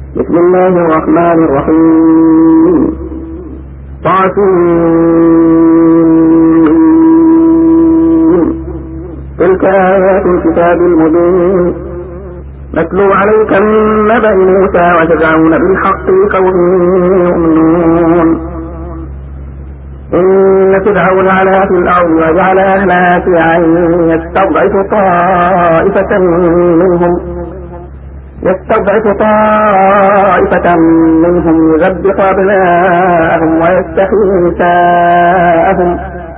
بسم الله الرحمن الرحيم. تلك آيات الكتاب المبين نتلو عليك من نبأ موسى وفرعون بالحق لقوم يؤمنون. إن فرعون علا في الأرض وجعل أهلها شيعا يستضعف طائفة منهم يذبح أبناءهم ويستحيي نساءهم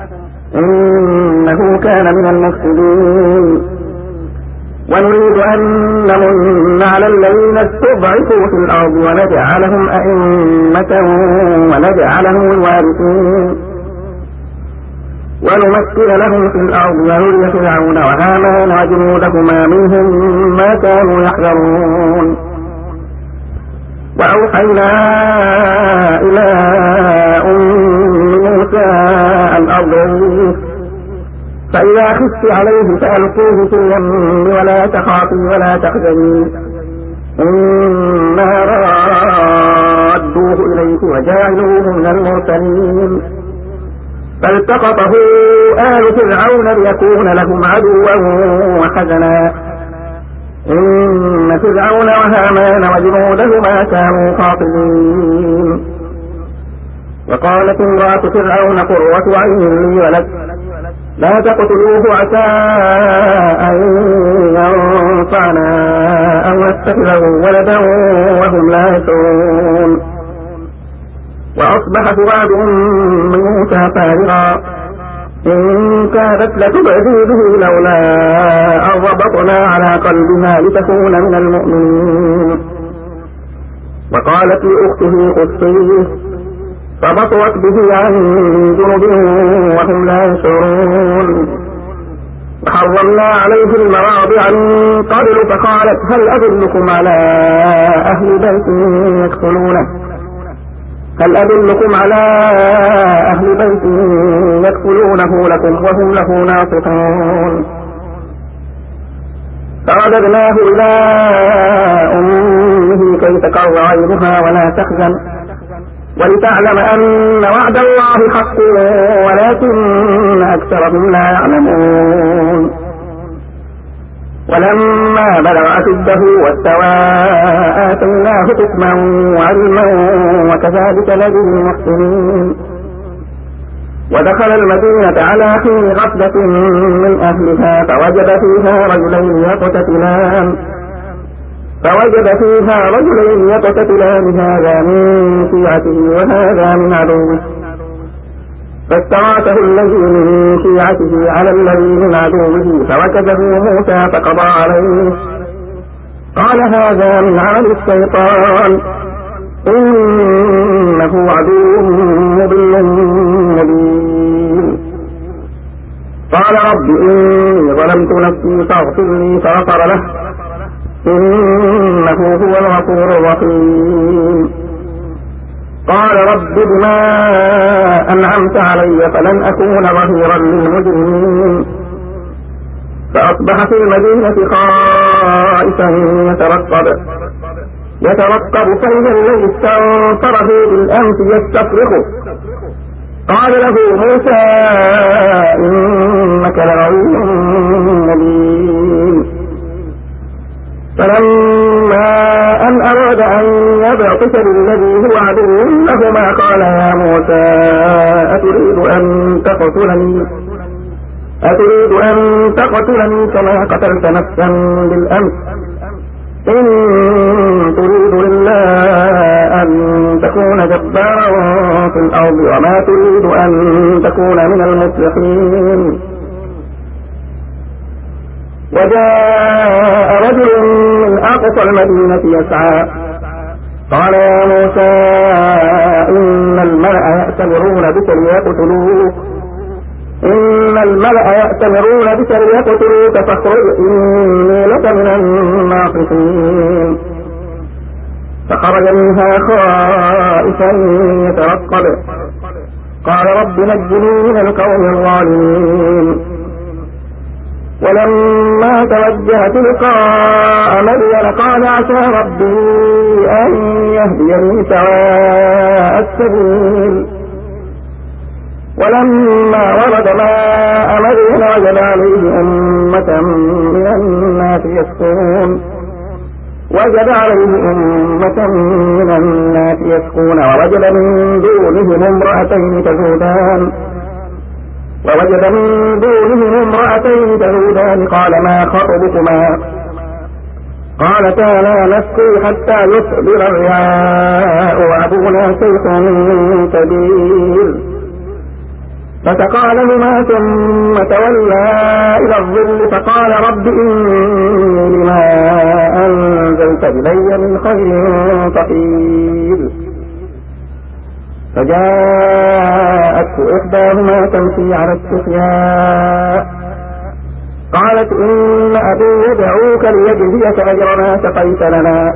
إنه كان من المفسدين. ونريد أن نمن على الذين استضعفوا في الأرض ونجعلهم أئمة ونجعلهم الوارثين ونمكن لهم في الأرض ونري فرعون وهامان وجنودهما منهم ما كانوا يحذرون. وأوحينا إلى موسى أن أرضعيه فإذا خفت عليه فألقوه في اليم ولا تخافي ولا تحزني إنا رادوه إليك وجاعلوه من المرسلين. فالتقطه آل فرعون ليكون لهم عدوا وحزنا إن فرعون وهامان وجنودهما كانوا خاطئين. وقالت امرأة فرعون قرة عين لي ولك لا تقتلوه عسى أن ينفعنا أو نتخذه ولدا وهم لا يشعرون. وأصبح فؤاد موسى فارغا إن كادت لتبدي به لولا أن ربطنا على قلبها لتكون من المؤمنين. وقالت لأخته قصيه فبطرت به عن جنب وهم لا يشعرون. وحرمنا عليه المراضع من قبل فقالت هل أدلكم على أهل بيت يكفلونه لكم وهم له ناصحون. فرددناه إلى أمه كي تقر عينها ولا تحزن ولتعلم أن وعد الله حق ولكن أكثرهم لا يعلمون. ولما بلغ أشده واستوى آتيناه حكما وعلما وكذلك نجزي المحسنين. ودخل المدينة على حين غفلة من أهلها فوجد فيها رجلين يقتتلان هذا من شيعته وهذا من عدوه فاستغاثه الذي من شيعته على الذي من عدوه فوكزه موسى فقضى عليه قال هذا من عمل الشيطان إنه عدو مضل مبين. قال رب إني ظلمت نفسي فاغفر لي فغفر له إنه هو الغفور الرحيم. قال رب بما أنعمت علي فلن أكون ظهيرا للمجرمين. فأصبح في المدينة خائفا يترقب فإذا الذي استنصره بالأمس يستصرخه قال له موسى إنك لغوي مبين. فلما أن أراد أن يبطش بالذي هو عدو لهما قال يا موسى أتريد أن تقتلني كما قتلت نفسا بالأمس إن تريد إلا أن تكون جبارا في الأرض وما تريد أن تكون من المصلحين. وجاء رجل من أقصى المدينة يسعى قال يا موسى إن الملأ يأتمرون بك ليقتلوك فاخرج إني لك من الناصحين. فخرج منها خائفا يترقب قال رب نجني من القوم الظالمين. ولما توجه تلقاء مدين قال عسى ربي أن يهديني سواء السبيل. ولما ورد ماء مدين وجد عليه أمة من الناس يسقون ووجد من دونهم امرأتين تذودان قال ما خطبكما قالتا لا نسقي حتى يصدر الرعاء وأبونا شيخ كبير فسقى لهما ثم تولى إلى الظل فقال رب إني لما أنزلت إلي من خير فقير. فجاءته إحداهما تمشي على استحياء قالت إن أبي يدعوك ليجزيك أجر ما سقيت لنا.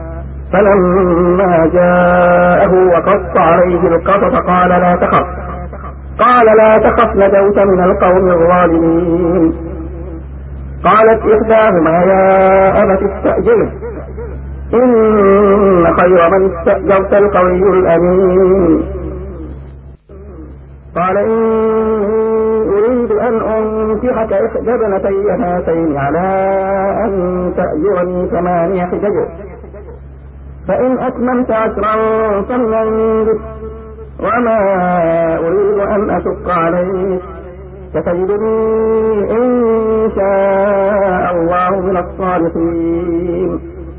فلما جاءه وقص عليه القصص قال لا تخف نجوت من القوم الظالمين. قالت إحداهما يا أبت استأجره إن خير من استأجرت القوي الأمين. قال إني أريد أن أنكحك إحدى ابنتي هاتين على أن تأجرني 8 حجج فإن أتممت 10 فمن عندك وما أريد أن أشق عليك ستجدني إن شاء الله من الصالحين.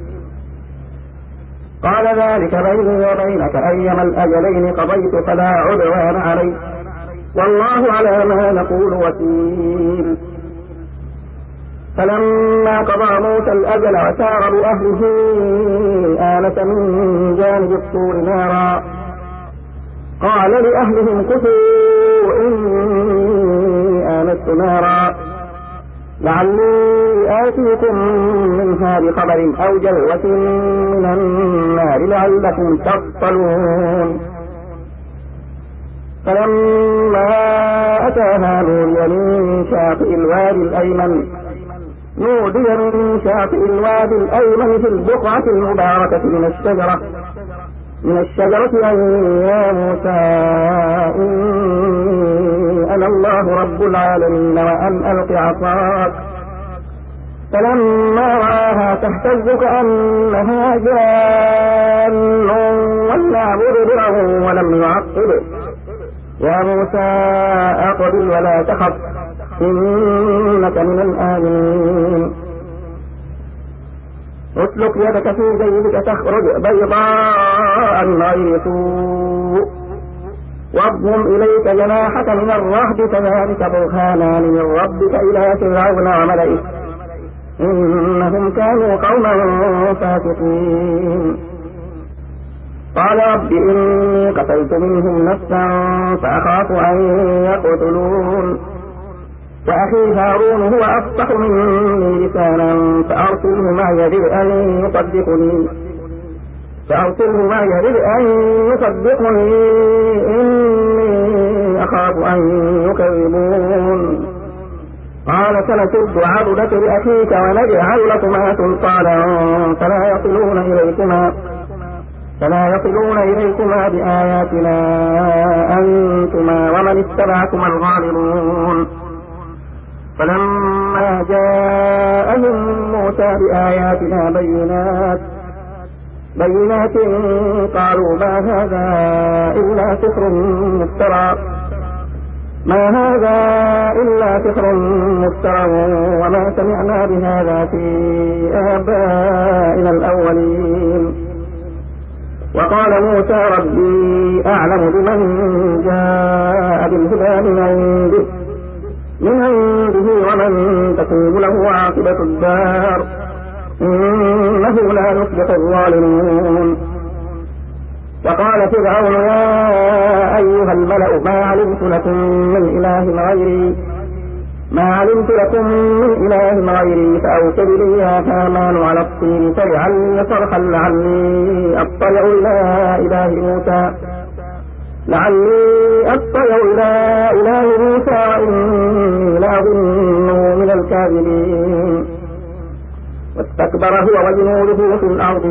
قال ذلك بيني وبينك أيما الأجلين قضيت فلا عدوان علي والله على ما نقول وكيل. فلما قضى موسى الأجل وسار بأهله آنس من جانب الطور نارا قال لأهلهم كثوا إني آنست نارا لعلي آتيكم منها بخبر أو جلوة من النار لعلكم تصطلون. فلما أتاها نودي من شاطئ الوادي الأيمن في البقعة المباركة من الشجرة أن يا موسى إني أنا الله رب العالمين وأن ألق عصاك. فلما رآها تهتز كأنها جان ولا مدبرا ولم يعقب يا موسى أقبل ولا تخف إنك من الآمنين. اسلك يدك في جيبك تخرج بيضاء من غير سوء واضم إليك جناحك من الرهب كذلك برهانان من ربك إلى فرعون وملئه إنهم كانوا قوما فاسقين. قال رب إني قتلت منهم نفسا فأخاف أن يقتلون وأخي هارون هو أفصح مني لسانا فأرسله معي يرد أن يصدقني إني أخاف أن يكذبون. قال سنشد عضدك لأخيك ونجعل لكما سلطانا فلا يصلون إليكما بآياتنا أنتما ومن اتبعكما الغالبون. فلما جاءهم موسى بآياتنا بينات قالوا ما هذا إلا سحر مفترى وما سمعنا بهذا في آبائنا الأولين. وقال موسى ربي أعلم بمن جاء بالهدى من عنده ومن تكون له عاقبة الدار إنه لا يفلح الظالمون. وقال فرعون يا أيها الملأ ما علمت لكم من إله غيري فأوقد لي يا هامان على الطين فاجعل لي صرحا لعلي أطلع إلى إله موسى لعلي أطلع إلى إله موسى وإني لأظنه من الكاذبين واستكبر هو وجنوده في الأرض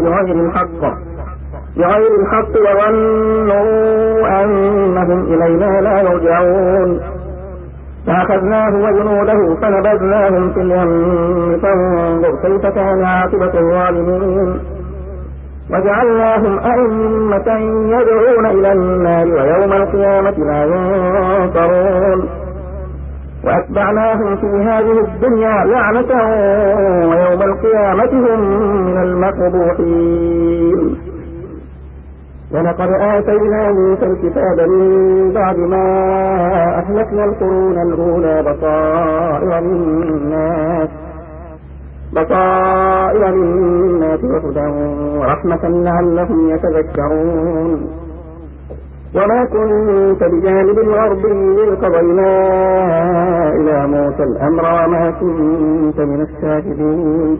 بغير الحق وظنوا أنهم إلينا لا يرجعون فأخذناه وجنوده فنبذناهم في اليم فانظر كيف كان عاقبة الظالمين وجعلناهم أئمة يدعون إلى النار ويوم القيامة لا ينصرون وأتبعناهم في هذه الدنيا لعنة ويوم القيامة هم من المقبوحين ولقد آتينا موسى الكتاب من بعد ما أهلكنا القرون الأولى بصائر للناس وهدى ورحمة لعلهم يتذكرون وما كنت بجانب الغربي إذ قضينا إلى موسى الأمر وما كنت من الشاهدين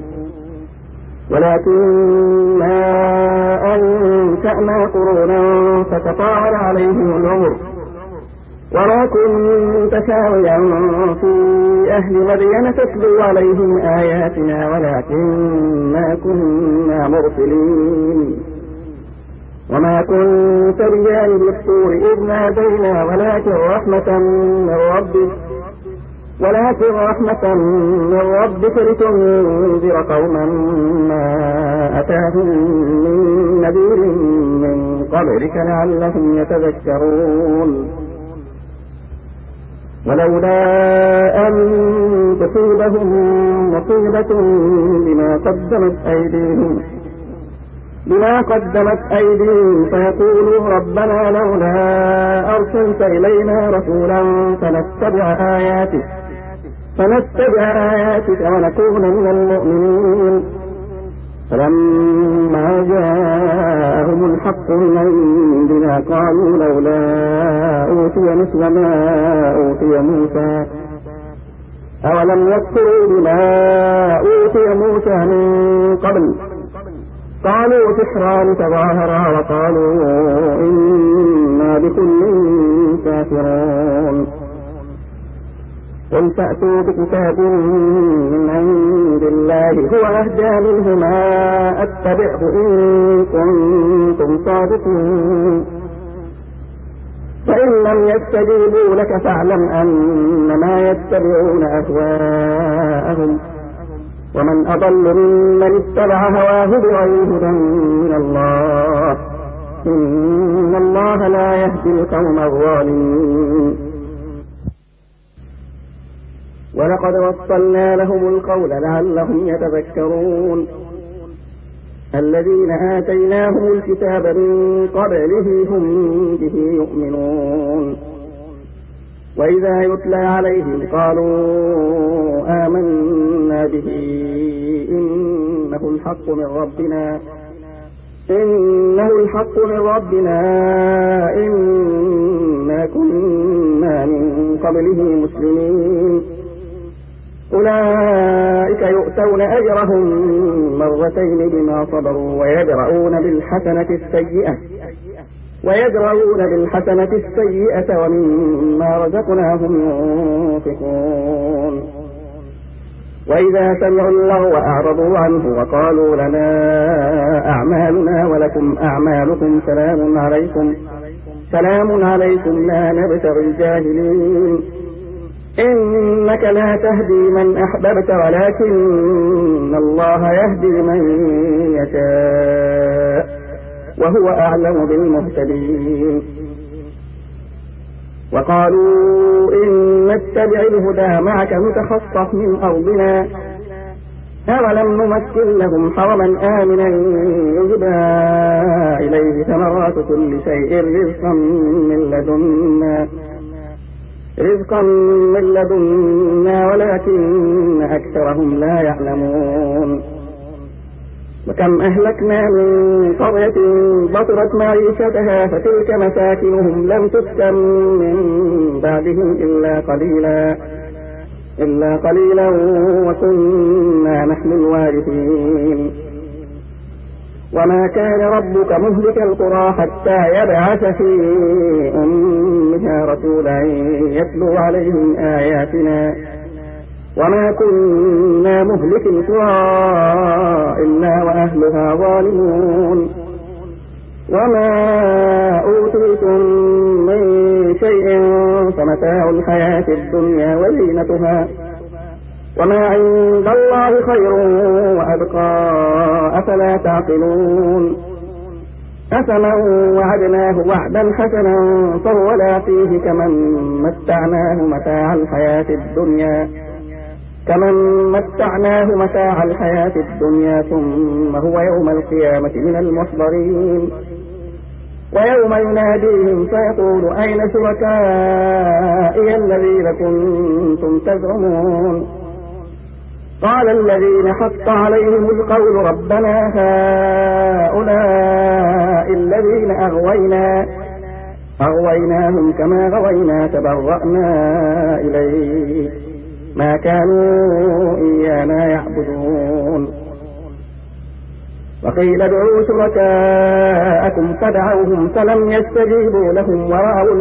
ولكننا أنشأنا قرونا فتطاول عليهم العمر وما كنت ساويا في أهل مدين تتلو عليهم آياتنا ولكننا كنا مرسلين وما كنت بجانب الطور إذ نادينا ولكن رحمة من ربك لتنذر قوما ما أتاهم من نذير من قبلك لعلهم يتذكرون ولولا أن تصيبهم مصيبة بما قدمت أيديهم فيقولوا ربنا لولا أرسلت إلينا رسولا فنتبع آياتك ونكون من المؤمنين فلما جاءهم الحق من عندنا قالوا لولا أوتي مثل ما أوتي موسى أولم يكفروا بما أوتي موسى من قبل قالوا سحران تظاهرا وقالوا إنا بكل كافرون قل فأتوا بكتاب من عند الله هو أهدى منهما أتبعه إن كنتم صادقين فإن لم يستجيبوا لك فاعلم أنما يتبعون أهواءهم ومن أضل ممن اتبع هواه بغير هدى من الله إن الله لا يهدي القوم الظالمين ولقد وصلنا لهم القول لعلهم يتذكرون الذين آتيناهم الكتاب من قبله هم به يؤمنون وإذا يتلى عليهم قالوا آمنا به إنه الحق من ربنا إنا كنا من قبله مسلمين أولئك يؤتون أجرهم مرتين بما صبروا ويدرؤون بالحسنة السيئة ومما رزقناهم ينفقون وإذا سمعوا اللغو أعرضوا عنه وقالوا لنا أعمالنا ولكم أعمالكم سلام عليكم لا نبتغي الجاهلين إنك لا تهدي من أحببت ولكن الله يهدي من يشاء وهو أعلم بالمهتدين وقالوا إن نتبع الهدى معك نتخطف من أرضنا أولم نمكن لهم حرما آمنا يجبى إليه ثمرات كل شيء رزقا من لدنا ولكن أكثرهم لا يعلمون وكم أهلكنا من قرية بطرت معيشتها فتلك مساكنهم لم تسكن من بعدهم إلا قليلا وكنا نحن الوارثين وما كان ربك مهلك القرى حتى يبعث في أمها رسولا يتلو عليهم آياتنا وما كنا مهلك القرى إلا وأهلها ظالمون وما أوتيتم من شيء فمتاع الحياة الدنيا وزينتها وما عند الله خير وأبقى أفلا تعقلون أفمن وعدناه وعدا حسنا فهو لاقيه كمن متعناه متاع الحياة الدنيا ثم هو يوم القيامة من المحضرين ويوم يناديهم فيقول أين شركائي الذين كنتم تزعمون قال الذين حق عليهم القول ربنا هؤلاء الذين أغويناهم كما غوينا تبرأنا إليك ما كانوا إيانا يعبدون وقيل ادعوا شركاءكم فدعوهم فلم يستجيبوا لهم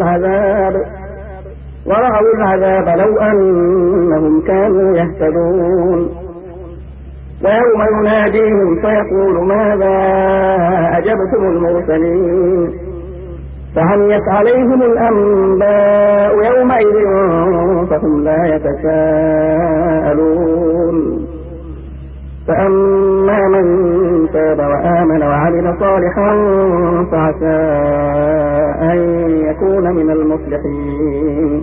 ورأوا العذاب لو أنهم كانوا يهتدون ويوم يناديهم فيقول ماذا أجبتم المرسلين فعميت عليهم الأنباء يومئذ فهم لا يتساءلون فأما من تاب وآمن وعمل صالحا فعسى أن يكون من المصلحين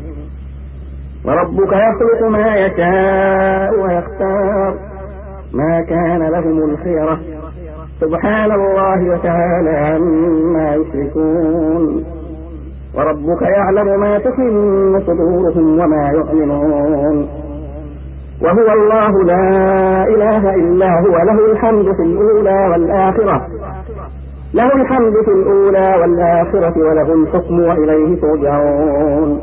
وربك يخلق ما يشاء ويختار ما كان لهم الخيرة سبحان الله وتعالى عما يشركون وربك يعلم ما تكن صدورهم وما يعلنون وهو الله لا إله إلا هو له الحمد في الأولى والآخرة وله الحكم وإليه ترجعون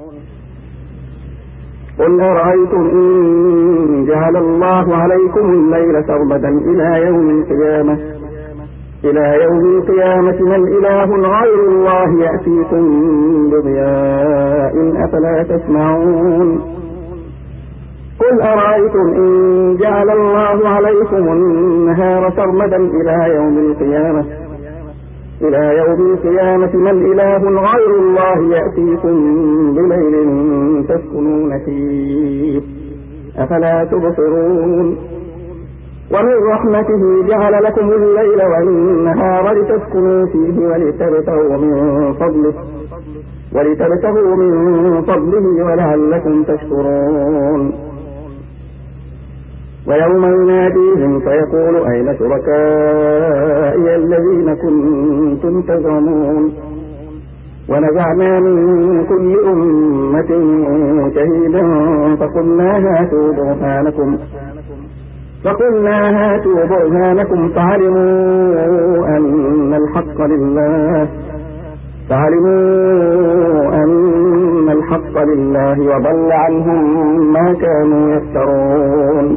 قل أرأيتم إن جعل الله عليكم الليل سرمدا إلى يوم القيامة من إله غير الله يأتيكم بضياء أفلا تسمعون قل أرأيتم إن جعل الله عليكم النهار سرمدا إلى يوم القيامة من إله غير الله يأتيكم بليل تسكنون فيه أفلا تبصرون ومن رحمته جعل لكم الليل والنهار لتسكنوا فيه ولتبتغوا من فضله ولعلكم تشكرون ويوم يناديهم فيقول أين شركائي الذين كنتم تزعمون ونزعنا من كل أمة شهيدا فقلنا هاتوا برهانكم فعلموا أن الحق لله وضل عنهم ما كانوا يفترون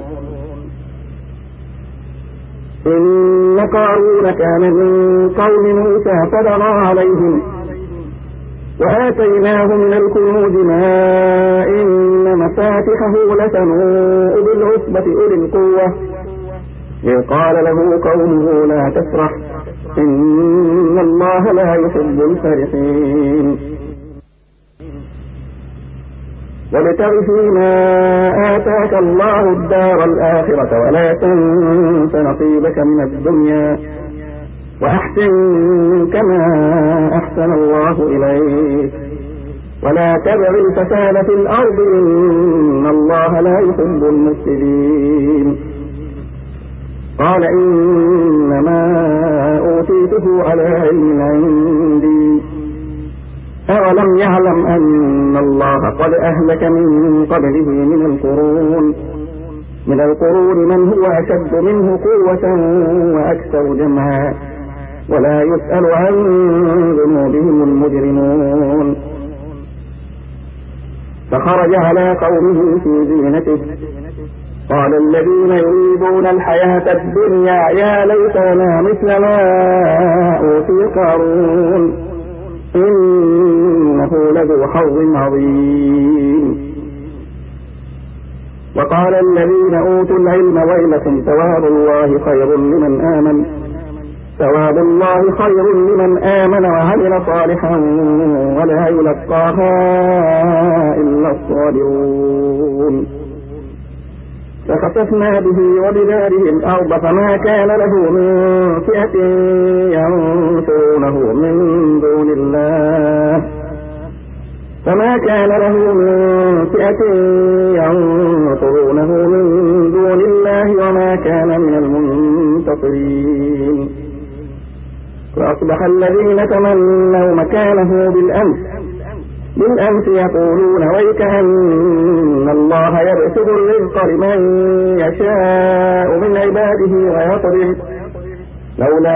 إن قارون كان من قوم موسى فبغى عليهم وآتيناه من الكنوز ما إن مفاتحه لتنوء بالعصبة أولي القوة إذ قال له قومه لا تفرح إن الله لا يحب الفرحين وابتغ فيما آتاك الله الدار الآخرة ولا تنس نصيبك من الدنيا وأحسن كما أحسن الله إليك ولا تبغ الفساد في الأرض إن الله لا يحب المفسدين قال إنما أوتيته على علم عندي أولم يعلم أن الله قد أهلك من قبله من القرون من هو أشد منه قوة وأكثر جمعا ولا يسأل عن ذنوبهم المجرمون فخرج على قومه في زينته قال الذين يريدون الحياة الدنيا يا ليتنا مثل ما أوتي قارون إنه لذو حظ عظيم. وقال الذين أوتوا العلم ويلكم ثواب الله خير لمن آمن وعمل صالحا ولا يلقاها إلا الصابرون. فخسفنا به وبداره الأرض فما كان له من فئة ينصرونه من دون الله وما كان من المنتصرين. وأصبح الذين تمنوا مكانه بالأمس يقولون ويكأن الله يبسط الرزق لمن يشاء من عباده ويقدر لولا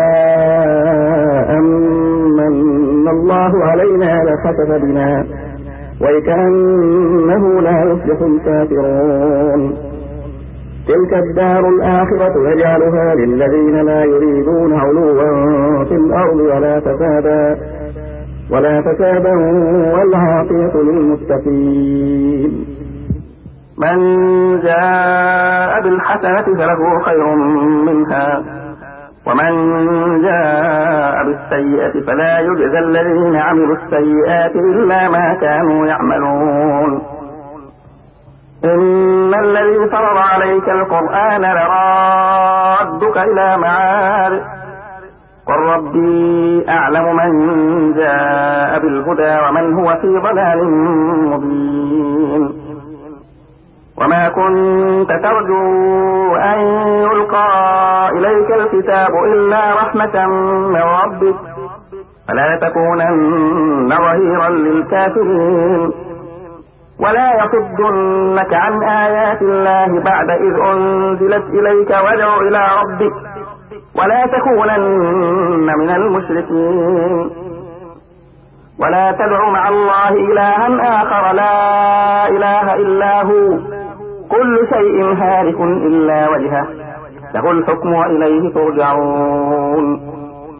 أمن الله علينا لخسف بنا ويكأنه لا يفلح الكافرون. تلك الدار الآخرة يجعلها للذين لا يريدون علوا في الأرض ولا فسادا والعاقبة للمتقين. من جاء بالحسنة فله خير منها ومن جاء بالسيئة فلا يجزى الذين عملوا السيئات إلا ما كانوا يعملون. إن الذي فرض عليك القرآن لرادك إلى معاد قل ربي أعلم من جاء بالهدى ومن هو في ضلال مبين. وما كنت ترجو أن يلقى إليك الكتاب إلا رحمة من ربك فلا تكونن ظهيرا للكافرين. ولا يصدنك عن آيات الله بعد إذ أنزلت إليك وادع إلى ربك ولا تكونن من المشركين. ولا تدع مع الله إلها آخر لا إله إلا هو كل شيء هالك إلا وجهه له الحكم وإليه ترجعون.